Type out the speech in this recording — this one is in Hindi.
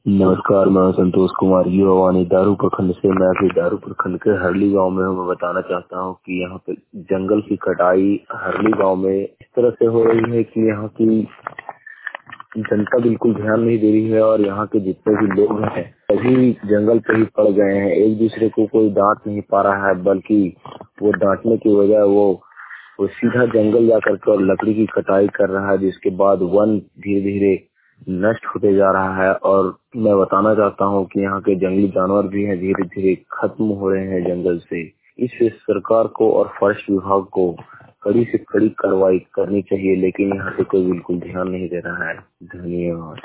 नमस्कार, मैं संतोष कुमार युवावानी दारू प्रखंड से। मैं अभी दारू प्रखंड के हरली गांव में हूँ। मैं बताना चाहता हूँ कि यहाँ पे जंगल की कटाई हरली गांव में इस तरह से हो रही है कि यहाँ की जनता बिल्कुल ध्यान नहीं दे रही है और यहाँ के जितने भी लोग हैं सभी जंगल पे ही पड़ गए हैं। एक दूसरे को कोई डांट नहीं पा रहा है, बल्कि वो डांटने की वजह वो सीधा जंगल जाकर के और लकड़ी की कटाई कर रहा है, जिसके बाद वन धीरे धीरे नष्ट होते जा रहा है। और मैं बताना चाहता हूँ कि यहाँ के जंगली जानवर भी हैं, धीरे धीरे खत्म हो रहे हैं जंगल से। इससे सरकार को और फॉरेस्ट विभाग को कड़ी से कड़ी कार्रवाई करनी चाहिए, लेकिन यहाँ से कोई बिल्कुल ध्यान नहीं दे रहा है। धन्यवाद।